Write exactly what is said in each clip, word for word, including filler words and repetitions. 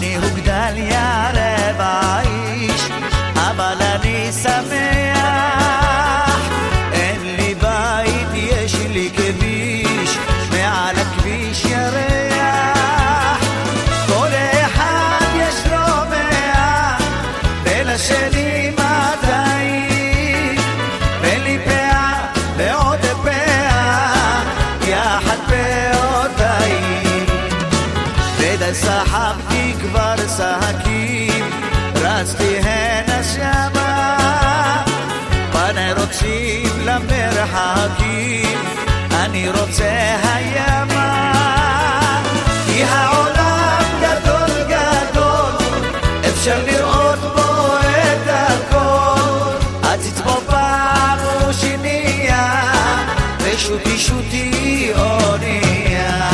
אני הוא גדליה רב האיש, אבל אני שמח. אין לי בית, יש לי כביש, מעל הכביש ירח. כל אחד יש לו מאה, ולשני מאתיים, ולי פאה ועוד פאה, יחד פאותיים. ודי סחבתי כבר שחקים, רצתי הנה שמה, פני רוצים למרחקים, אני רוצה הימה. כי העולם גדול גדול, אפשר לראות בו את הכל. אז תצפו פעם ושנייה, ושוטי שוטי אונייה.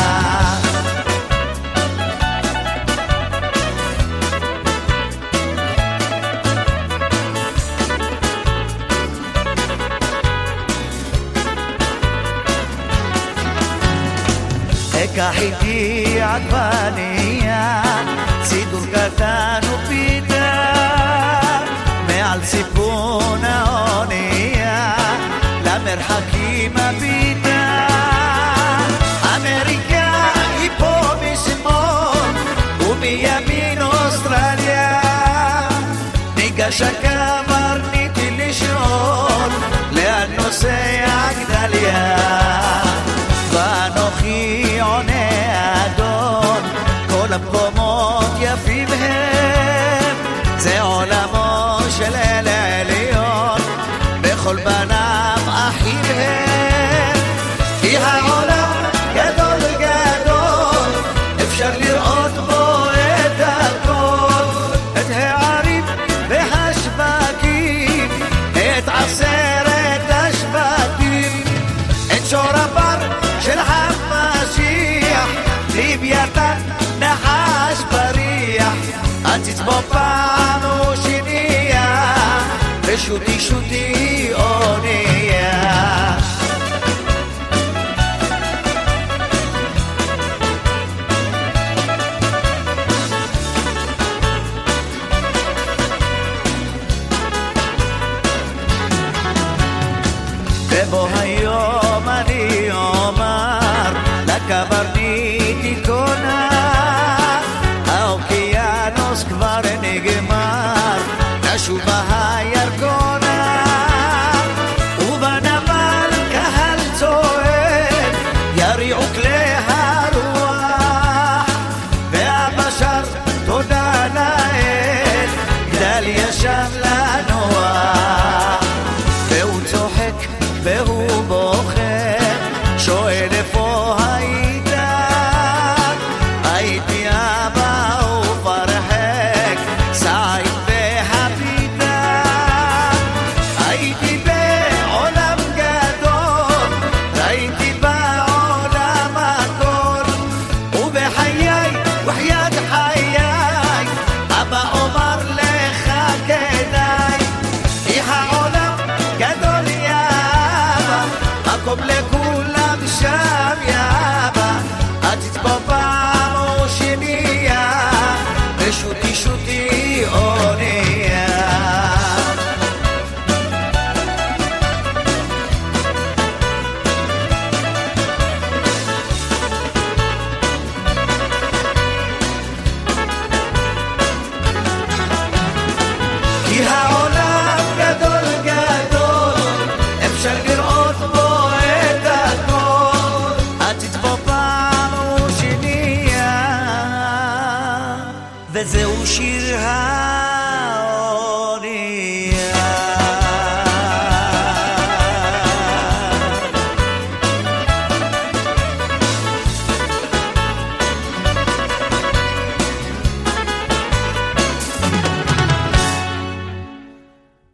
אקח איתי עגבניה, סידור קטן ופיתה, מעל סיפון האונייה, למרחקים הביתה. אמריקה היא פה משמאל, ומימין אוסטרליה. ניגש הקברניט לשאול, לאן נוסע גדליה? ואנוכי עונה אדון, כל המקומות יפים הם, זה עולמו של אל העליון, בכל בניו אחים הם. כי העולם גדול גדול, אפשר לראות בו את הכל, את הערים והשווקים, את עשרת השבטים, את שור הבר של המשיח, לוויתן נחש בריח. אז תצפו פעם ושנייה, ושוטי שוטי אונייה. ובו היום אני אומר לקברניט קונה, האוקיינוס כבר נגמר, נשובה הירקונה. ובנמל קהל צועק, יריעו כלי הרוח, והבשר תודה לאל, גדליה שם לנוח. והוא צוחק והוא בוכה, שואל איפה היית? הייתי אבא ופרחק, סעיד והביתה. הייתי בעולם גדול, ראיתי בעולם הכל, ובחיי וחיית חיי, אבא אומר לך כדאי. כי העולם גדול יאבא, מקום לכולם שם יאבא. אז תצפו פעם ושנייה, ושוטי שוטי אונייה. כי העולם גדול גדול, אפשר לראות בו את הכל. אז תצפו פעם ושנייה, וזהו